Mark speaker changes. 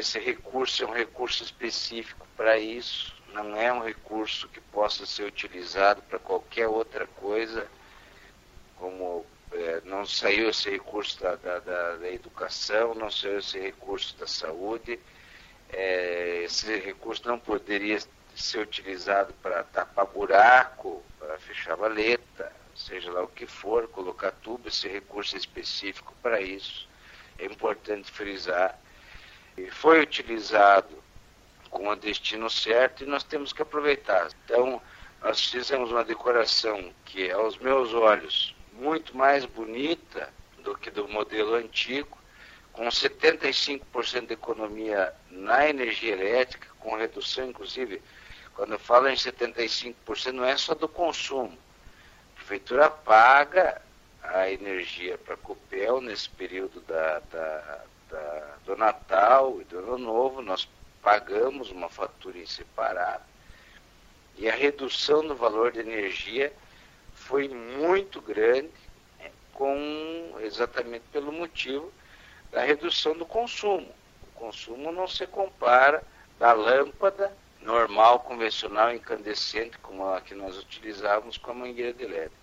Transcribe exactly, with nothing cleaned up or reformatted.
Speaker 1: esse recurso é um recurso específico para isso, não é um recurso que possa ser utilizado para qualquer outra coisa, como é, não saiu esse recurso da, da, da, da educação, não saiu esse recurso da saúde, é, esse recurso não poderia ser utilizado para tapar buraco, para fechar valeta, seja lá o que for, colocar tubo, esse recurso específico para isso. É importante frisar. E foi utilizado com o destino certo e nós temos que aproveitar. Então, nós fizemos uma decoração que, aos meus olhos, muito mais bonita do que do modelo antigo, com setenta e cinco por cento de economia na energia elétrica, com redução, inclusive, quando eu falo em setenta e cinco por cento, não é só do consumo. A prefeitura paga a energia para a Copel nesse período da, da, da, do Natal e do Ano Novo, nós pagamos uma fatura em separado, e a redução do valor de energia foi muito grande, com, exatamente pelo motivo da redução do consumo. O consumo não se compara da lâmpada normal, convencional, incandescente, como a que nós utilizávamos, com a mangueira de L E D.